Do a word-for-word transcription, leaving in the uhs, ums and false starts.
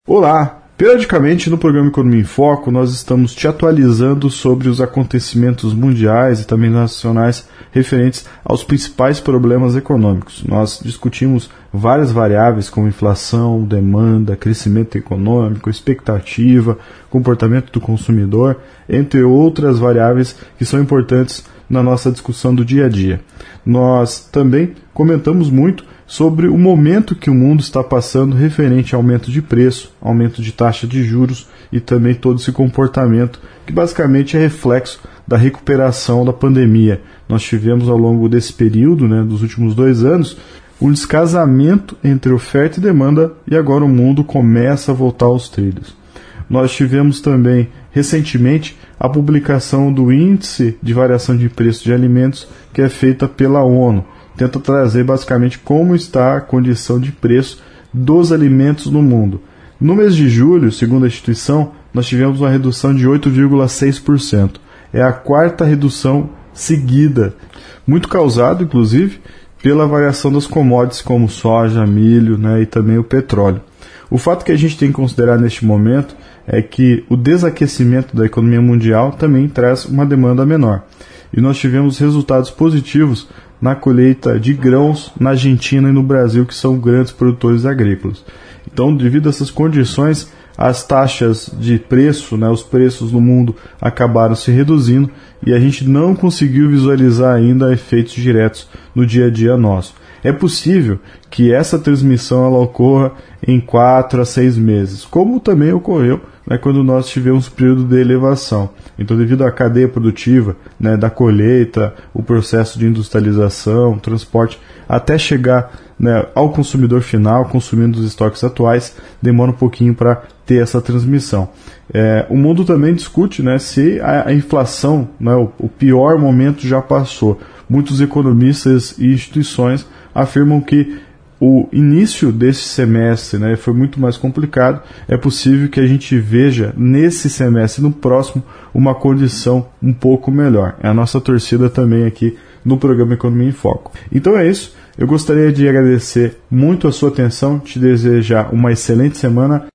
Olá! Periodicamente no programa Economia em Foco nós estamos te atualizando sobre os acontecimentos mundiais e também nacionais referentes aos principais problemas econômicos. Nós discutimos várias variáveis como inflação, demanda, crescimento econômico, expectativa, comportamento do consumidor, entre outras variáveis que são importantes na nossa discussão do dia a dia. Nós também comentamos muito sobre o momento que o mundo está passando referente a aumento de preço, aumento de taxa de juros e também todo esse comportamento que basicamente é reflexo da recuperação da pandemia. Nós tivemos ao longo desse período, né, dos últimos dois anos, um descasamento entre oferta e demanda e agora o mundo começa a voltar aos trilhos. Nós tivemos também recentemente a publicação do Índice de Variação de Preços de Alimentos que é feita pela ONU. Tenta trazer basicamente como está a condição de preço dos alimentos no mundo. No mês de julho, segundo a instituição, nós tivemos uma redução de oito vírgula seis por cento. É a quarta redução seguida, muito causado, inclusive, pela variação das commodities como soja, milho, né, e também o petróleo. O fato que a gente tem que considerar neste momento é que o desaquecimento da economia mundial também traz uma demanda menor. E nós tivemos resultados positivos na colheita de grãos na Argentina e no Brasil, que são grandes produtores agrícolas. Então, devido a essas condições, as taxas de preço, né, os preços no mundo acabaram se reduzindo e a gente não conseguiu visualizar ainda efeitos diretos no dia a dia nosso. É possível que essa transmissão ela ocorra em quatro a seis meses, como também ocorreu, né, quando nós tivemos um período de elevação. Então, devido à cadeia produtiva, né, da colheita, o processo de industrialização, transporte, até chegar, né, ao consumidor final, consumindo os estoques atuais, demora um pouquinho para ter essa transmissão. É, o mundo também discute, né, se a, a inflação, né, o, o pior momento já passou. Muitos economistas e instituições afirmam que o início desse semestre, né, foi muito mais complicado. É possível que a gente veja nesse semestre e no próximo uma condição um pouco melhor. É a nossa torcida também aqui no programa Economia em Foco. Então é isso. Eu gostaria de agradecer muito a sua atenção, te desejar uma excelente semana.